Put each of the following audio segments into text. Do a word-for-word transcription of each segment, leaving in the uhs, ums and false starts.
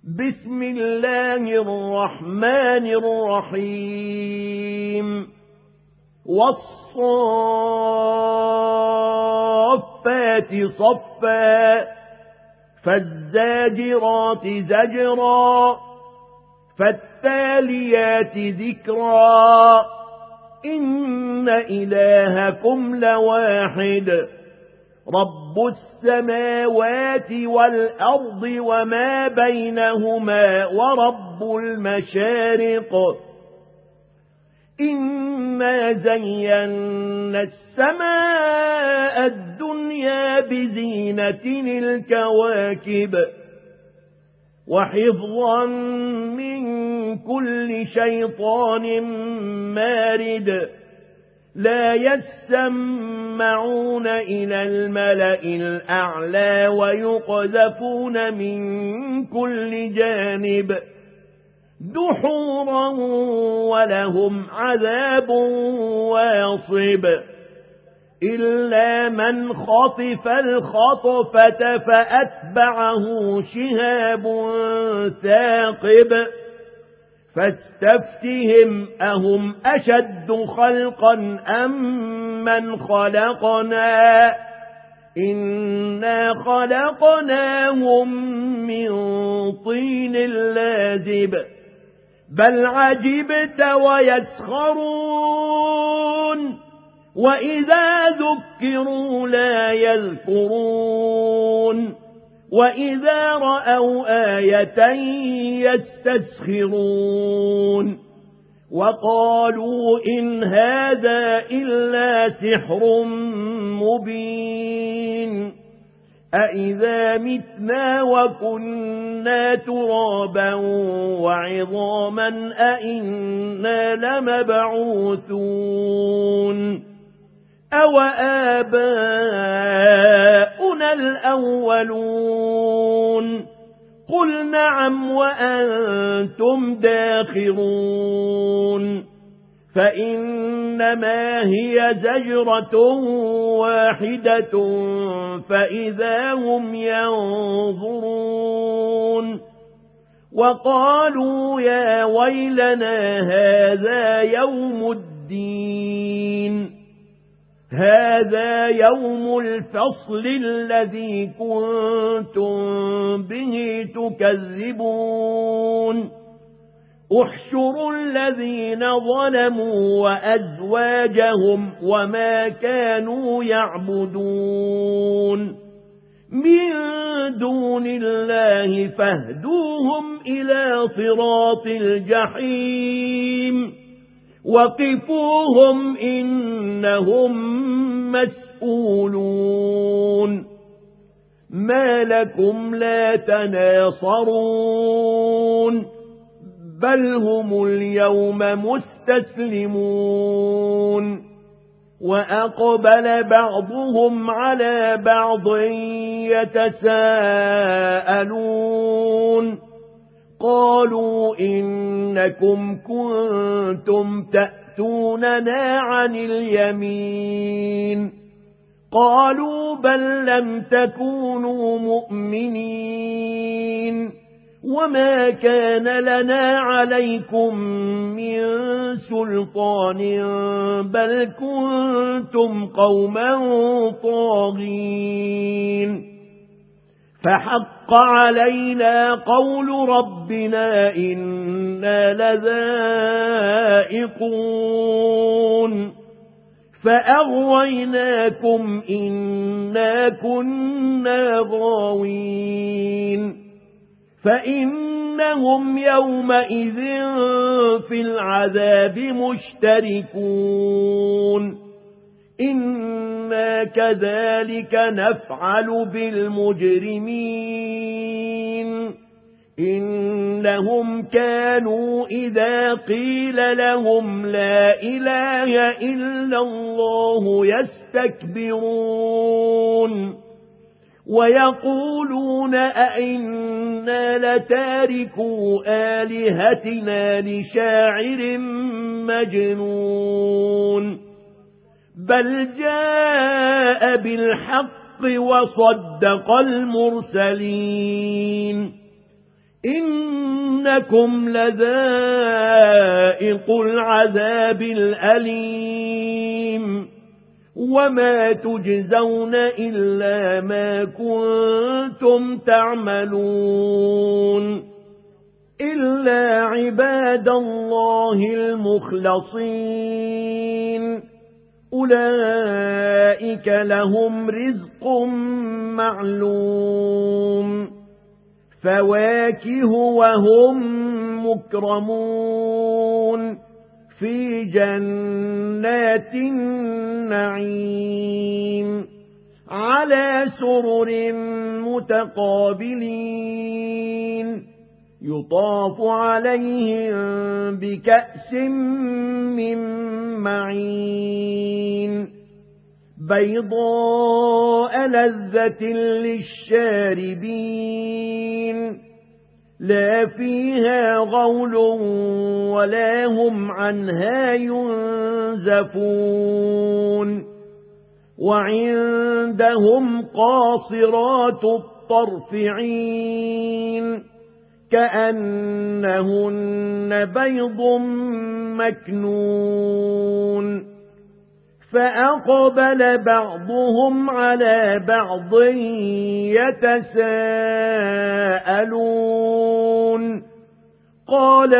بسم الله الرحمن الرحيم والصافات صفا فالزاجرات زجرا فالتاليات ذكرا إن إلهكم لواحد رب السماوات والأرض وما بينهما ورب المشارق إنا زينا السماء الدنيا بزينة الكواكب وحفظا من كل شيطان مارد لا يسمعون إلى الملأ الأعلى ويقذفون من كل جانب دحورا ولهم عذاب واصب إلا من خطف الخطفة فأتبعه شهاب ثاقب فاستفتهم أهم أشد خلقا أم من خلقنا إنا خلقناهم من طين لازب بل عجبت ويسخرون وإذا ذكروا لا يذكرون وإذا رأوا آية يستسخرون وقالوا إن هذا إلا سحر مبين أإذا متنا وكنا ترابا وعظاما أإنا لمبعوثون أو آباؤنا الأولون قل نعم وأنتم داخرون فإنما هي زجرة واحدة فإذا هم ينظرون وقالوا يا ويلنا هذا يوم الدين هذا يوم الفصل الذي كنتم به تكذبون احشروا الذين ظلموا وأزواجهم وما كانوا يعبدون من دون الله فاهدوهم إلى صراط الجحيم وقفوهم إنهم مسؤولون ما لكم لا تناصرون بل هم اليوم مستسلمون وأقبل بعضهم على بعض يتساءلون قالوا إنكم كنتم تأتوننا عن اليمين قالوا بل لم تكونوا مؤمنين وما كان لنا عليكم من سلطان بل كنتم قوما طاغين فحق علينا قول ربنا إنا لذائقون فأغويناكم إنا كنا غاوين فإنهم يومئذ في العذاب مشتركون إنا كذلك نفعل بالمجرمين إنهم كانوا إذا قيل لهم لا إله إلا الله يستكبرون ويقولون أئنا لتاركوا آلهتنا لشاعر مجنون بل جاء بالحق وصدق المرسلين إنكم لذائق العذاب الأليم وما تجزون إلا ما كنتم تعملون إلا عباد الله المخلصين أولئك لهم رزق معلوم فواكه وهم مكرمون في جنات النعيم على سرر متقابلين يطاف عليهم بكأس من معين بيضاء لذة للشاربين لا فيها غول ولا هم عنها ينزفون وعندهم قاصرات الطرف عين كأنهن بيض مكنون فأقبل بعضهم على بعض يتساءلون قال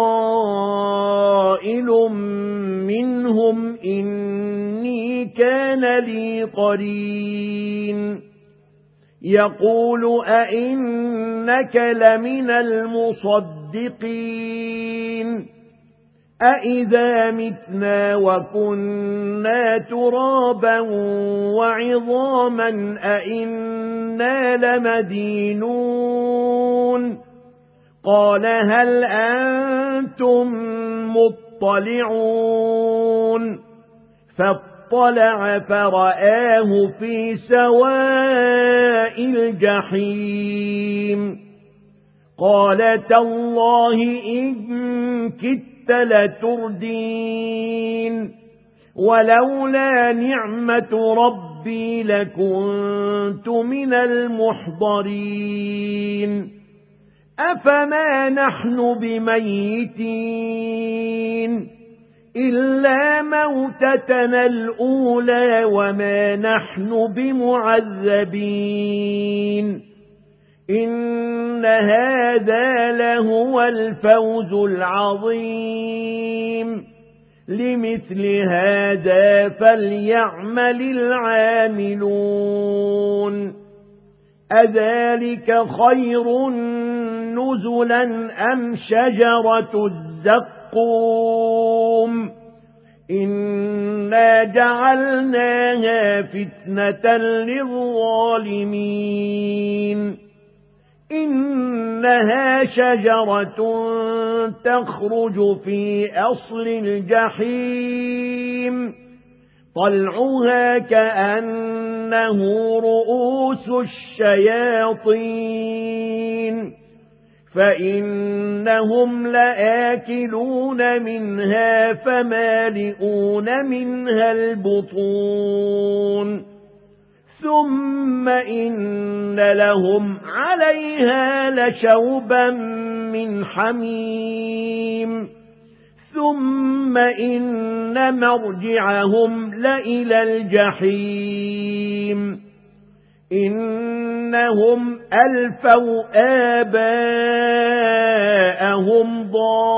قائل منهم إني كان لي قرين يقول أئنك لمن المصدقين أئذا متنا وكنا ترابا وعظاما أئنا لمدينون قال هل أنتم مطلعون فاطلع فرآه في سواء الجحيم قال تالله إن كدت لتردين ولولا نعمة ربي لكنت من المحضرين أفما نحن بميتين إلا موتتنا الأولى وما نحن بمعذبين إن هذا لهو الفوز العظيم لمثل هذا فليعمل العاملون أذلك خير نزلا أم شجرة الزقوم إنا جعلناها فتنة للظالمين إنها شجرة تخرج في أصل الجحيم طلعها كأنه رؤوس الشياطين فإنهم لآكلون منها فمالئون منها البطون ثم إن لهم عليها لشوبا من حميم ثم إن مرجعهم لإلى الجحيم إنهم ألفوا آباءهم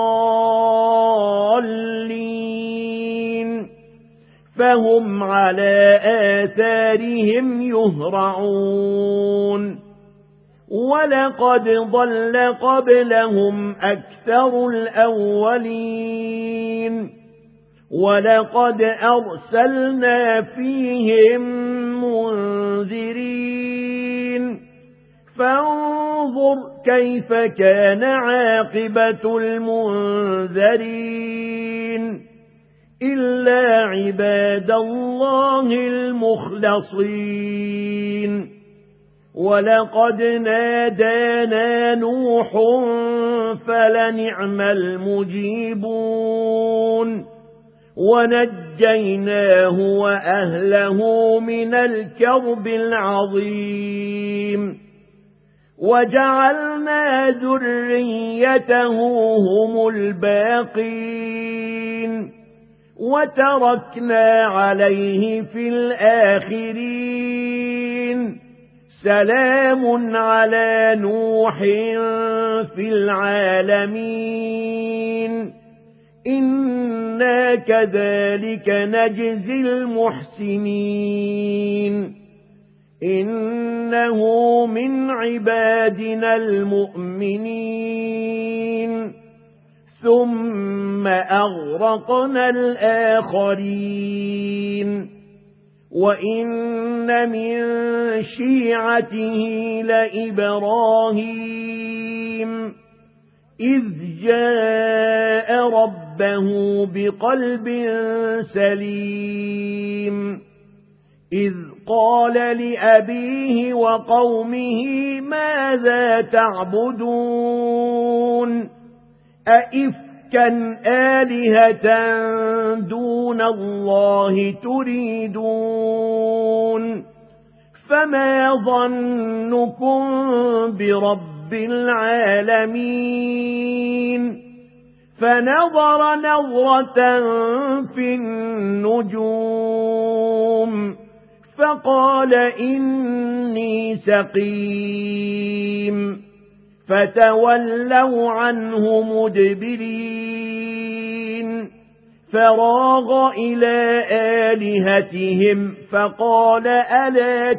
ضالين فهم على آثارهم يهرعون ولقد ضل قبلهم أكثر الأولين ولقد أرسلنا فيهم منذرين فانظر كيف كان عاقبة المنذرين إلا عباد الله المخلصين ولقد نادانا نوح فلنعم المجيبون ونجيناه وأهله من الكرب العظيم وجعلنا ذريته هم الباقين وتركنا عليه في الآخرين سلام على نوح في العالمين إنا كذلك نجزي المحسنين إنه من عبادنا المؤمنين ثم أغرقنا الآخرين وإن من شيعته لإبراهيم إذ جاء ربه بقلب سليم إذ قال لأبيه وقومه ماذا تعبدون أئفكا آلهة دون الله تريدون فما ظنكم برب العالمين فنظر نظرة في النجوم فقال إني سقيم فتولوا عنه مدبرين فراغ إلى آلهتهم فقال ألا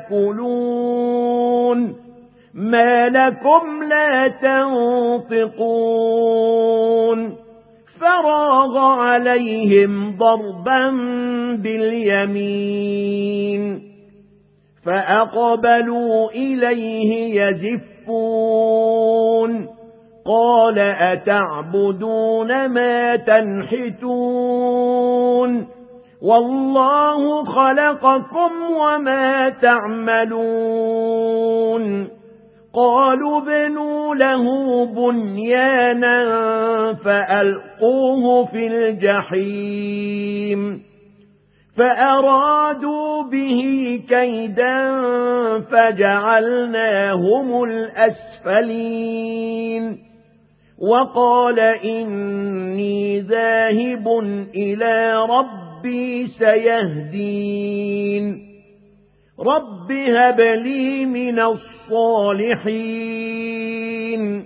تأكلون ما لكم لا تنطقون فراغ عليهم ضربا باليمين فأقبلوا إليه يزفون قال أتعبدون ما تنحتون والله خلقكم وما تعملون قالوا ابنوا له بنيانا فألقوه في الجحيم فأرادوا به كيدا فجعلناهم الأسفلين وقال إني ذاهب إلى ربي سيهدين رب هب لي من الصالحين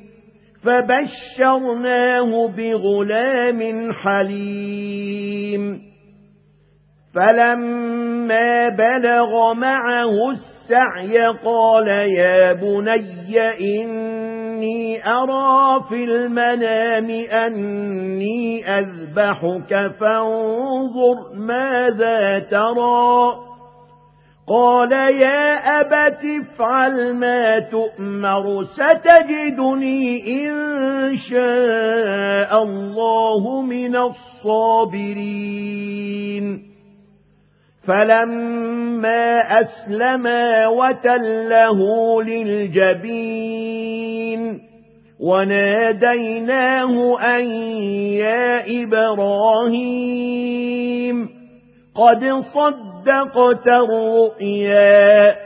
فبشرناه بغلام حليم فلما بلغ معه السعي قال يا بني إني أرى في المنام أني أذبحك فانظر ماذا ترى قال يا أبت افعل ما تؤمر ستجدني إن شاء الله من الصابرين فلما أسلما وتله للجبين وناديناه أن يا إبراهيم قد صدقت الرؤيا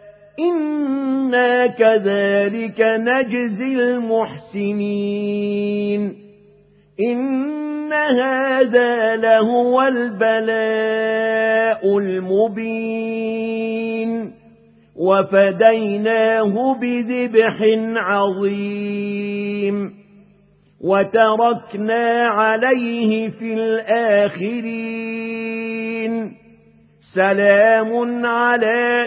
إنا كذلك نجزي المحسنين إن هذا لهو البلاء المبين وفديناه بذبح عظيم وتركنا عليه في الآخرين سلام على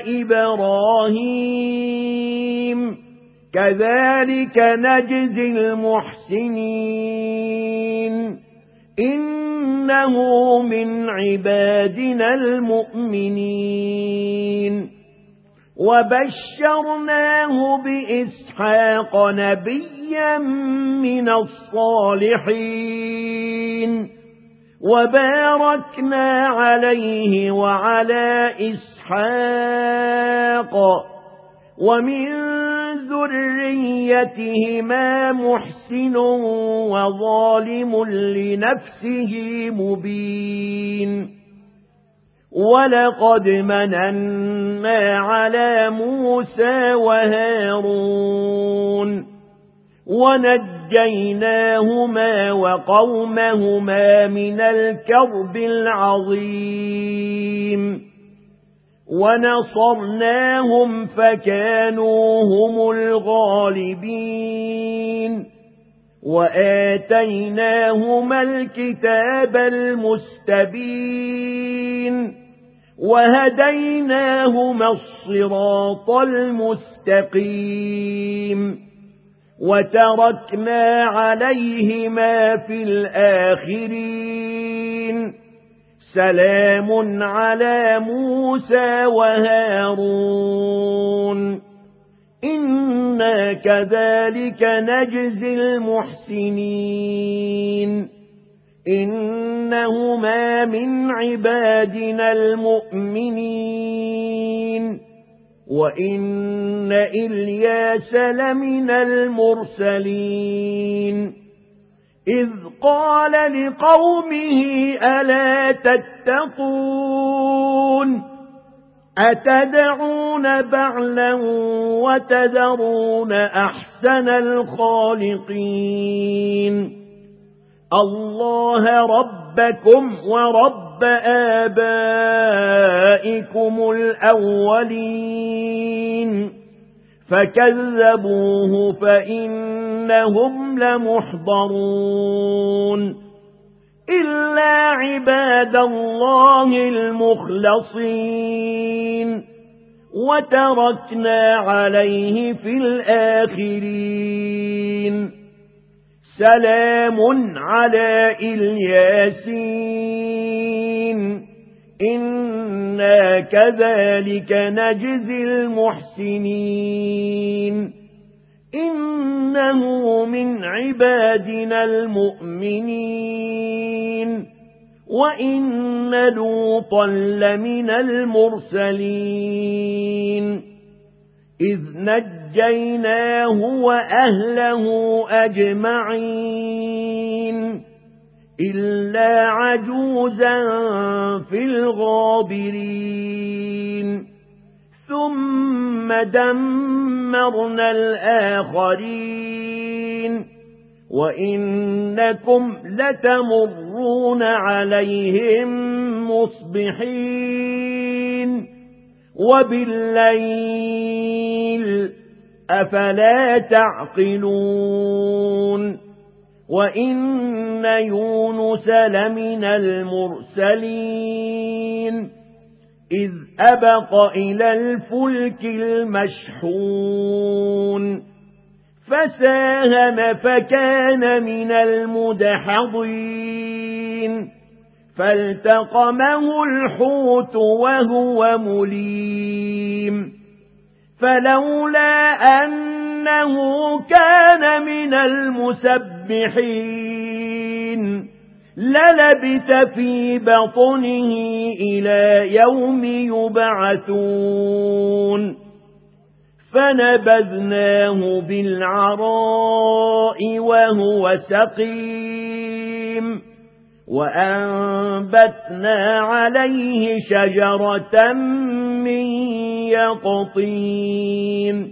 إبراهيم كذلك نجزي المحسنين إنه من عبادنا المؤمنين وبشرناه بإسحاق نبيا من الصالحين وباركنا عليه وعلى إسحاق ومن ذريتهما محسن وظالم لنفسه مبين ولقد مننا على موسى وهارون ونجيناهما وقومهما من الكرب العظيم ونصرناهم فكانوا هم الغالبين وآتيناهما الكتاب المستبين وهديناهما الصراط المستقيم وتركنا عليهما في الآخرين سلام على موسى وهارون إنا كذلك نجزي المحسنين إنهما من عبادنا المؤمنين وإن إلياس لمن المرسلين إذ قال لقومه ألا تتقون أتدعون بعلا وتذرون أحسن الخالقين الله ربكم ورب آبائكم الأولين فكذبوه فإنهم لمحضرون إلا عباد الله المخلصين وتركنا عليه في الآخرين سلام على الياسين إنا كذلك نجزي المحسنين إنه من عبادنا المؤمنين وإن لوطا لمن المرسلين إذ نجيناه وأهله أجمعين إلا عجوزا في الغابرين ثم دمرنا الآخرين وإنكم لتمرون عليهم مصبحين وبالليل أفلا تعقلون وإن يونس لمن المرسلين إذ أبق إلى الفلك المشحون فساهم فكان من المدحضين فالتقمه الحوت وهو مليم فلولا أنه كان من المسبحين للبث في بطنه إلى يوم يبعثون فنبذناه بالعراء وهو سقيم وأنبتنا عليه شجرة من يقطين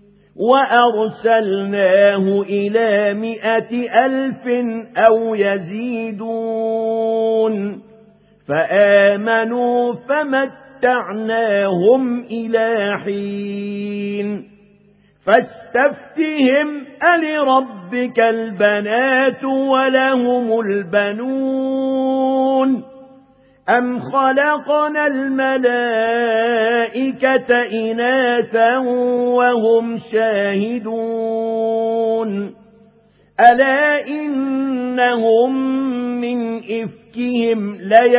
وأرسلناه إلى مئة ألف أو يزيدون فآمنوا فمتعناهم إلى حين فاستفتهم ألربك البنات ولهم البنون أم خلقنا الملائكة إناثا وهم شاهدون ألا إنهم من إفكهم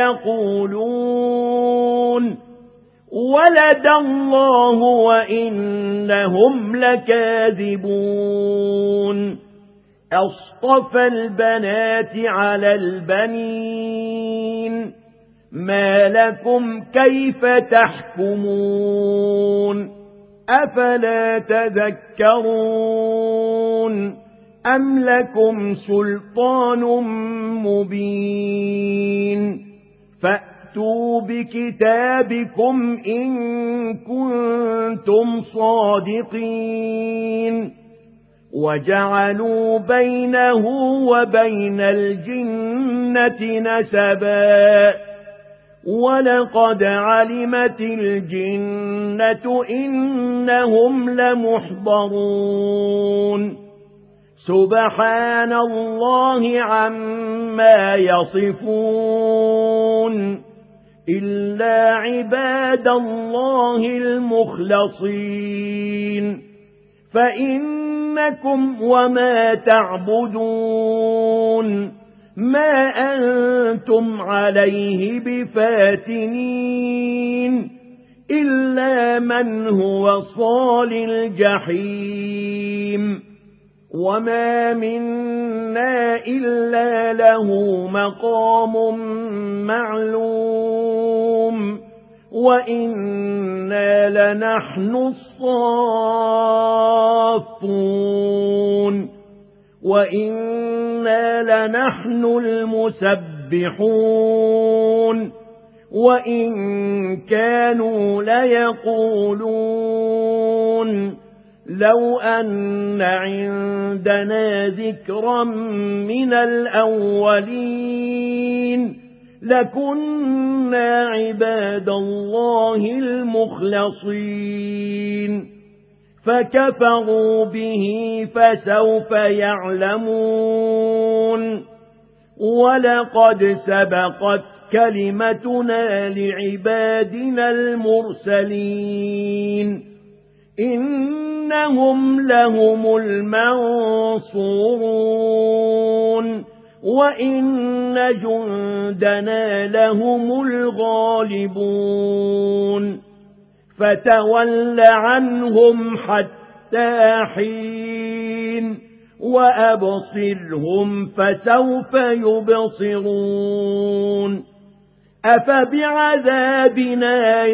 ليقولون ولد الله وإنهم لكاذبون أصطفى البنات على البنين ما لكم كيف تحكمون أفلا تذكرون أم لكم سلطان مبين فأتوا فأتوا بكتابكم إن كنتم صادقين وجعلوا بينه وبين الجنة نسبا ولقد علمت الجنة إنهم لمحضرون سبحان الله عما يصفون إلا عباد الله المخلصين فإنكم وما تعبدون ما أنتم عليه بفاتنين إلا من هو صال الجحيم وما منا إلا له مقام معلوم وإنا لنحن الصافون وإنا لنحن المسبحون وإن كانوا ليقولون لو أن عندنا ذكرا من الأولين لكنا عباد الله المخلصين فكفروا به فسوف يعلمون ولقد سبقت كلمتنا لعبادنا المرسلين إنهم لهم المنصورون وإن جندنا لهم الغالبون فتول عنهم حتى حين وأبصرهم فسوف يبصرون أفبعذابنا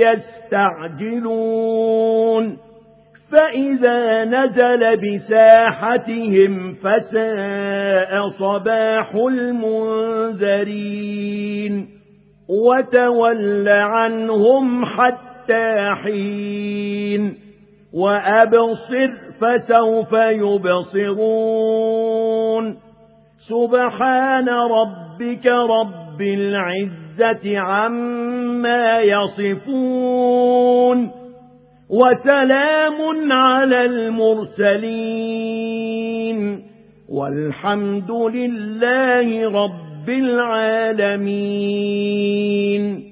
يستعجلون فإذا نزل بساحتهم فساء صباح المنذرين وتول عنهم حتى حين وأبصر فسوف يبصرون سبحان ربك رب العزة عما يصفون وسلام على المرسلين والحمد لله رب العالمين.